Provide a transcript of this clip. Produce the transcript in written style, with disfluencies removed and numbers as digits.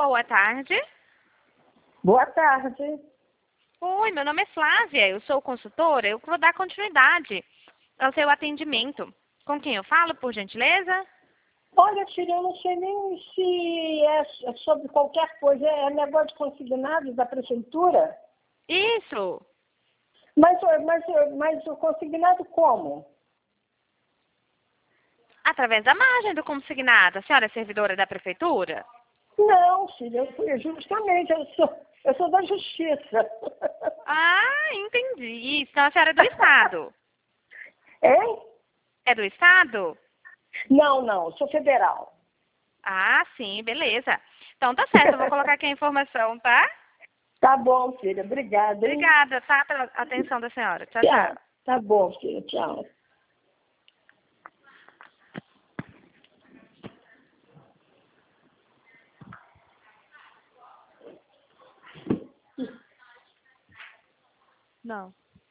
Boa tarde. Boa tarde. Oi, meu nome é Flávia, eu sou consultora, eu vou dar continuidade ao seu atendimento. Com quem eu falo, por gentileza? Olha, filha, eu não sei nem se é sobre qualquer coisa. É negócio de consignados da prefeitura? Isso, Mas o consignado como? através da margem do consignado. A senhora é servidora da prefeitura? Não, filha, justamente, eu sou da justiça. Ah, entendi. Então a senhora é do Estado. Hein? É do Estado? Não, sou federal. Ah, sim, beleza. Então tá certo, eu vou colocar aqui a informação, tá? Tá bom, filha, obrigada, hein? Obrigada, tá? Pela atenção da senhora. Tchau, Tchau. tchau. Tá bom, filha, tchau. Não.